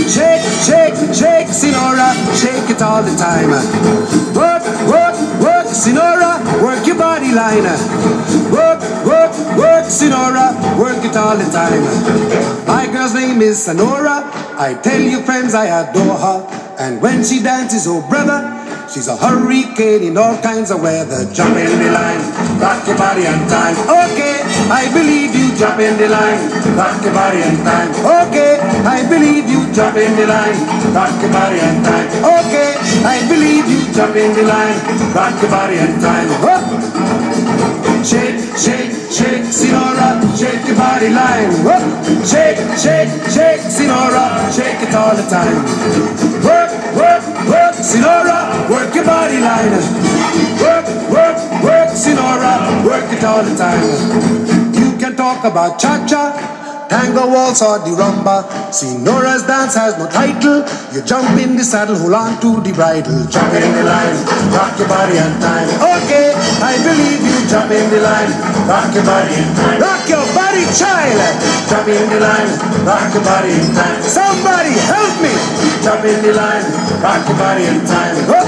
Shake, shake, shake, Sinora, shake it all the time. Work, work, work, Sinora, work your body line. Work, work, work, Sinora, work it all the time. My girl's name is Sonora. I tell you friends, I adore her. And when she dances, oh brother, she's a hurricane in all kinds of weather. Jump in the line, rock your body and time. Okay, I believe you, jump in the line, rock your body and time. Okay, I believe you, jump in the line, rock your body and time. Okay, I believe you, jump in the line, rock your body and time. Oh. Shake, shake, shake, Sinora, shake your body line. Oh. Shake, shake, shake, Sinora, shake it all the time. Work, work, work, Sinora, work your body line. Work, work, work, Sinora, work it all the time. You can talk about cha-cha, tango waltz or the rumba. Sinora's dance has no title. You jump in the saddle, hold on to the bridle. Jump in the line, rock your body and time. Okay, I believe you, jump in the line, rock your body and time. Rock your body, child. Jump in the line, rock your body and time. Somebody help me. Jump in the line, rock your body and time. Oh.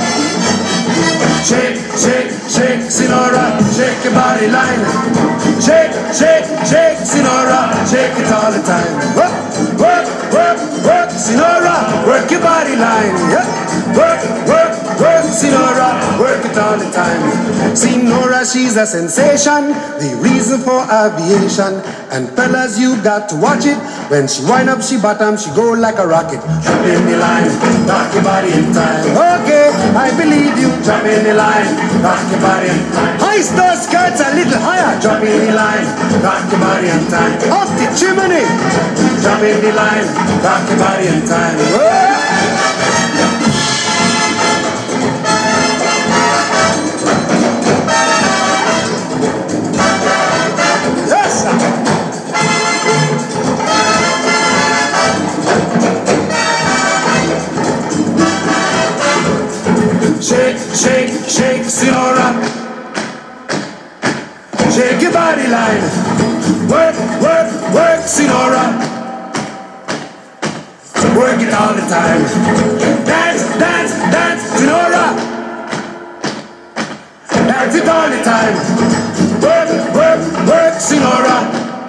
Shake, shake, shake, Sinora, shake your body line. Shake, shake, shake, Sinora, shake it all the time. Work, work, work, work, Sinora, work your body line. Yeah. Work, work, work, Sinora, work it all the time. Sinora, she's a sensation, the reason for aviation. And fellas, you got to watch it. When she wind up, she bottom, she go like a rocket. Jump in the line, rock your body in time. Okay, I believe you, jump in the line, rock your body in time. Hoist those skirts a little higher. Jump in the line, rock your body in time. Off the chimney. Jump in the line, rock your body in time. Whoa. Shake, shake, shake, Sinora. Shake your body line. Work, work, work, Sinora. Work it all the time. Dance, dance, dance, Sinora. Dance it all the time. Work, work, work, Sinora.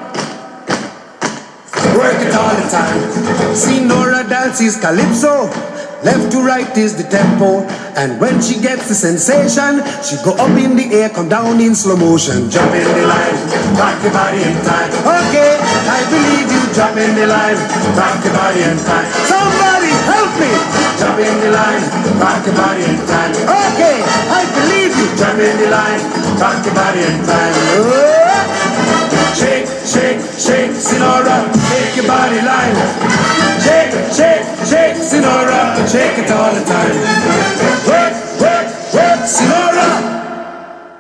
Work it all the time. Sinora dances calypso. Left to right is the tempo. And when she gets the sensation, she go up in the air, come down in slow motion. Jump in the line, rock your body in time. Okay, I believe you, jump in the line, rock your body in time. Somebody help me! Jump in the line, rock your body in time. Okay, I believe you, jump in the line, rock your body in time. Oh. Shake, shake, shake, Sinora, shake your body line. Shake, shake, shake, Sinora, shake it all the time.